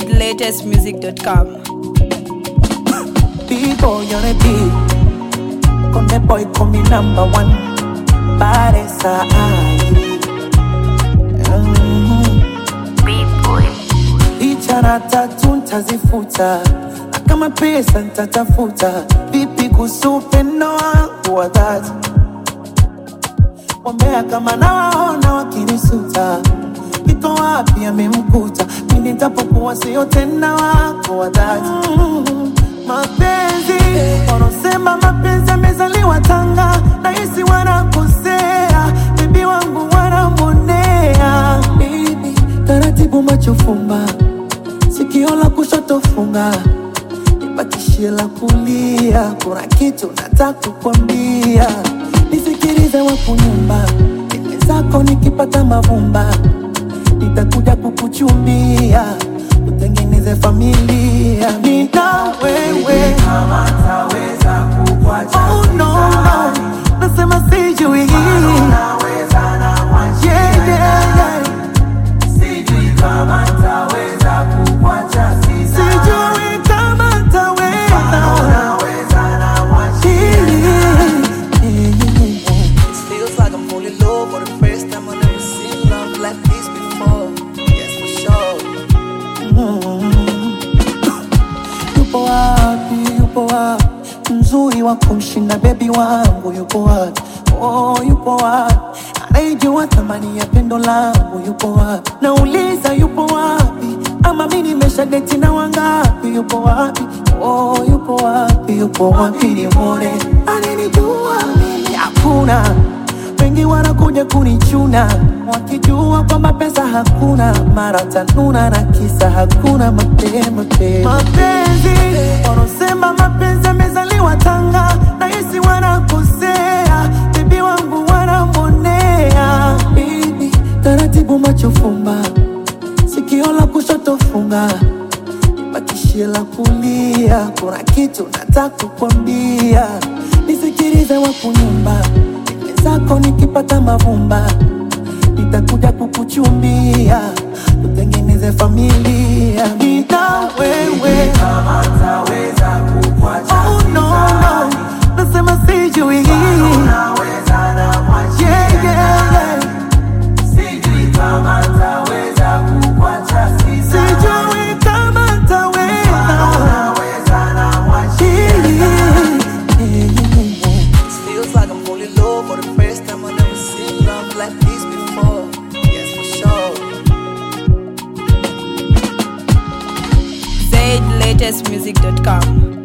ZLatestmusic.com. B-boy on a beat. Con the boy call me number one. Paresa B-boy. Ichara tatu ntazifuta, na kama pesa ntatafuta. Vipi kusupendo wangu wa dhati, wambea kama nawaona wakinisuta. Iko wapi amemkuta, mimi nitapokuwa sio tena wako wa dhati. Mapenzi, wanaosema mapenzi yamezaliwa Tanga, nahisi wanakosea. Bibi wangu wanamonea. Baby, taratibu macho fumba, sikio la kushoto funga, nibakishie la kulia. Kuna kitu nataka kukwambia, nisikilize wapo nyumba. Dime zako nikipata mavumba, nitakuja kukuchumbia, utengeneze familia. Nina wewe kama taweza kukuacha. oh no, no. Nasema sijui Naweza na mwacha. yeah. Sijui kama taweza kukuacha. Sijui kama ntaweza. Naweza na mwacha. It feels like I'm falling low for the first time. I've never seen love like this before. Yes, for sure. Yupo wapi, yupo wapi mzuri wa kumshinda baby wangu? Yupo wapi, oh yupo wapi anayejua thamani ya pendo langu? Yupo wapi, nauliza yupo wapi? Ama mimi nimeshadeti na wangapi? Yupo wapi, oh yupo wapi, yupo wapi nione ananijua mimi? Hakuna, wengi wanakuja kunichuna wakijua kwamba pesa hakuna, mara tanuna na kisa hakuna mapenzi. Mapenzi, wanaosema mapenzi yamezaliwa Tanga, nahisi wanakosea. Bibi wangu wanamonea. Baby, taratibu macho fumba, sikio la kushoto funga, bakishie la kulia. Kuna kitu nataka kukwambia, nisikilize wapo nyumba. Dime zako nikipata mavumba, nitakuja kukuchumbia, utengeneze familia. Nina wewe Kama taweza kukuacha. oh no, no. Nasema sijui Naweza na mwacha. yeah. Sijui kama taweza kukuacha. Sijui kama ntaweza. Naweza na mwacha. It feels like I'm falling low for the first time. I've never seen love like this before. Yes, for sure. ZLatestmusic.com.